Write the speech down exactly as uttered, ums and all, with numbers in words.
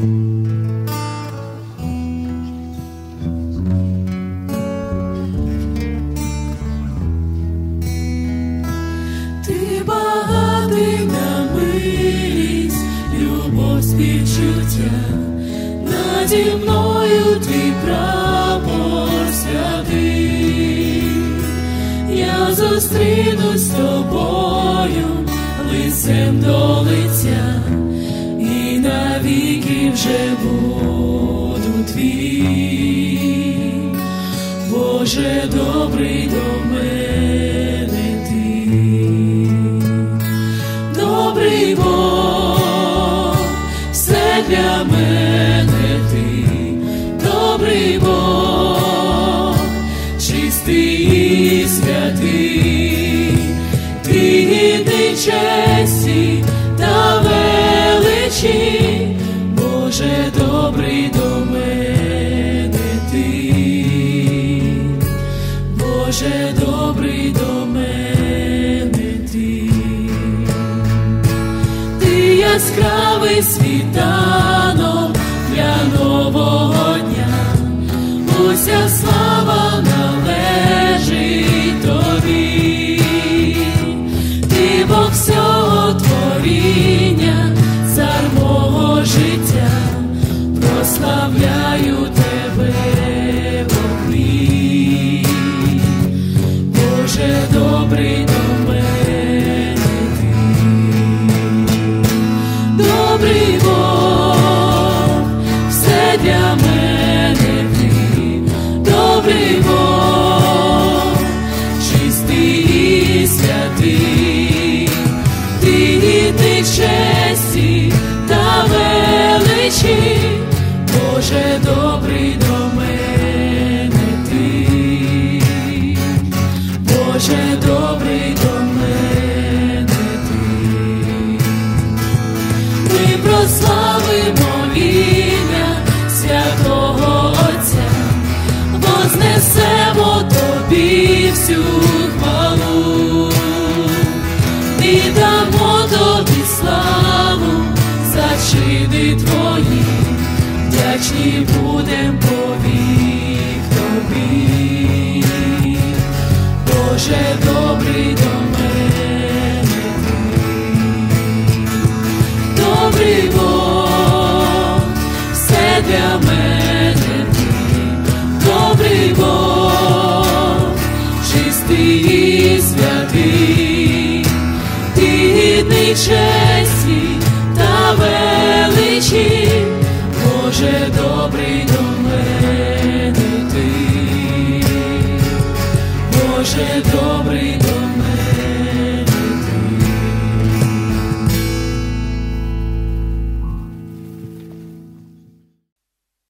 Ти багатий на милість, любов, співчуття, наді мною твій прапор святий. Я зустрінусь з тобою лицем до лиця, і навіки вже буду твій. Боже, добрий до мене ти, добрий Бог, все для мене ти, добрий Бог, чистий і святий, ти гідний честі та величі. Боже, добрий до мене ти, Боже, добрий до мене ти. Ти яскравий світанок для нового дня, уся слава належить тобі. Ти Бог всього творіння, цар мого життя, прославляю тебе в хвалі. Боже, добрий до мене ти, добрий Бог, все для мене ти, добрий Бог, чистий і святий, ти гідний честі та величі. Боже, добрий до мене ти, Боже, добрий до мене ти. Ми прославимо ім'я святого Отця, вознесемо тобі всю хвалу, віддамо тобі славу за чини твої, вдячні будем повік тобі. Боже, добрий до мене ти, добрий Бог, все для мене ти, добрий Бог, чистий і святий, ти гідний честі та величі. Боже, добрий до мене ти, Боже, добрий до мене.